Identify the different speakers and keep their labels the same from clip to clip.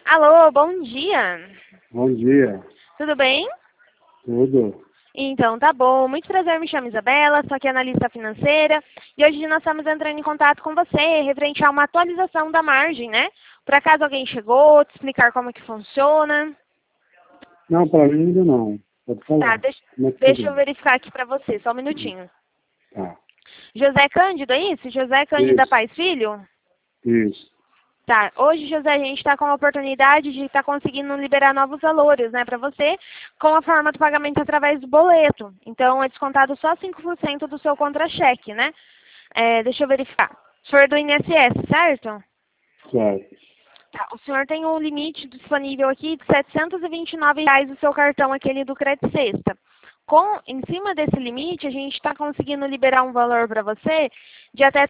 Speaker 1: Alô, bom dia.
Speaker 2: Bom dia.
Speaker 1: Tudo bem?
Speaker 2: Tudo?
Speaker 1: Então, tá bom. Muito prazer, me chamo Isabela, sou aqui analista financeira. E hoje nós estamos entrando em contato com você, referente a uma atualização da margem, né? Por acaso alguém chegou, te explicar como que funciona?
Speaker 2: Não, para mim ainda não. Pode
Speaker 1: Tá,
Speaker 2: falar. Como é que
Speaker 1: deixa
Speaker 2: você
Speaker 1: eu verificar aqui pra você, só um minutinho.
Speaker 2: Tá.
Speaker 1: José Cândido, é isso? José Cândido da
Speaker 2: Isso,
Speaker 1: Paz Filho?
Speaker 2: isso.
Speaker 1: Tá, hoje, José, a gente está com a oportunidade de estar conseguindo liberar novos valores, né, para você, com a forma do pagamento através do boleto. Então, é descontado só 5% do seu contra-cheque, né? Deixa eu verificar. O senhor é do INSS, certo?
Speaker 2: Certo.
Speaker 1: Tá, o senhor tem um limite disponível aqui de R$ 729 do seu cartão, aquele do Credit Sexta. Em cima desse limite, a gente está conseguindo liberar um valor para você de até R$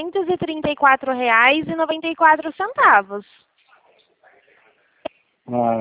Speaker 1: 334,94.
Speaker 2: Ah,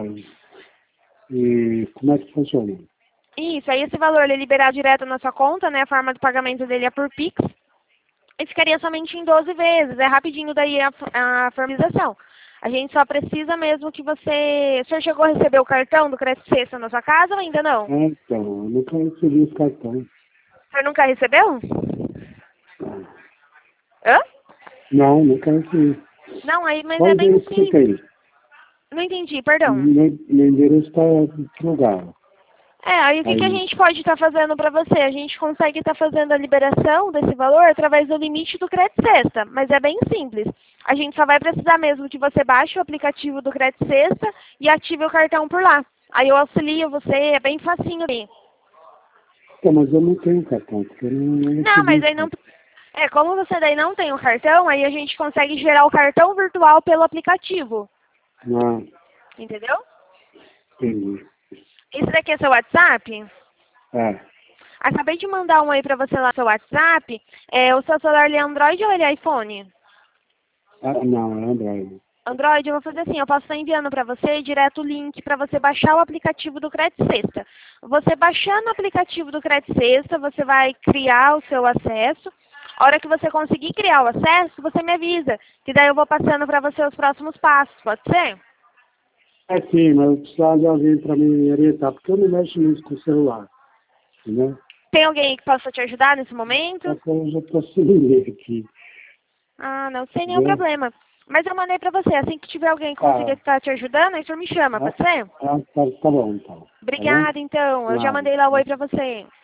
Speaker 2: e como é que funciona?
Speaker 1: Isso, aí esse valor ele é liberado direto na sua conta, né? A forma de pagamento dele é por Pix. E ficaria somente em 12 vezes. É rapidinho daí a formalização. A gente só precisa mesmo que você... O senhor chegou a receber o cartão do Credit Sexta na sua casa ou ainda não?
Speaker 2: Então, eu nunca recebi esse cartão.
Speaker 1: O senhor nunca recebeu?
Speaker 2: Ah,
Speaker 1: Hã?
Speaker 2: não, nunca recebi.
Speaker 1: Não, aí, mas
Speaker 2: Qual
Speaker 1: é bem
Speaker 2: endereço que você
Speaker 1: simples.
Speaker 2: tem?
Speaker 1: Não entendi, perdão.
Speaker 2: Meu endereço está em que lugar?
Speaker 1: Aí o que que a
Speaker 2: Aí,
Speaker 1: gente pode estar fazendo para você? A gente consegue estar fazendo a liberação desse valor através do limite do Credit Sexta, mas é bem simples. A gente só vai precisar mesmo que você baixe o aplicativo do Credit Sexta e ative o cartão por lá. Aí eu auxilio você, é bem facinho ali.
Speaker 2: então, mas eu não tenho cartão, porque eu não
Speaker 1: Não,
Speaker 2: recebi
Speaker 1: mas
Speaker 2: esse
Speaker 1: aí não...
Speaker 2: cartão.
Speaker 1: Como você daí não tem o cartão, aí a gente consegue gerar o cartão virtual pelo aplicativo.
Speaker 2: Ah,
Speaker 1: Entendeu?
Speaker 2: entendi.
Speaker 1: Esse daqui é seu WhatsApp?
Speaker 2: É.
Speaker 1: Acabei de mandar um aí pra você lá no seu WhatsApp. O seu celular ele é Android ou ele é iPhone?
Speaker 2: Não, é Android.
Speaker 1: Android, eu vou fazer assim, eu posso estar enviando para você direto o link para você baixar o aplicativo do Credit Sexta. Você baixando o aplicativo do Credit Sexta, você vai criar o seu acesso. A hora que você conseguir criar o acesso, você me avisa, que daí eu vou passando para você os próximos passos, pode ser?
Speaker 2: É sim, mas eu precisava de alguém para me orientar, porque eu não mexo muito com o celular, entendeu?
Speaker 1: Tem alguém aí que possa te ajudar nesse momento?
Speaker 2: Só que eu já estou sem ninguém aqui,
Speaker 1: Ah, não, sem nenhum
Speaker 2: entendeu?
Speaker 1: problema. Mas eu mandei para você, assim que tiver alguém que consiga
Speaker 2: Ah,
Speaker 1: estar te ajudando, aí o senhor me chama, pode ser?
Speaker 2: tá bom então, tá bom?
Speaker 1: Obrigada, então. Eu já
Speaker 2: Nada.
Speaker 1: mandei lá o oi para você.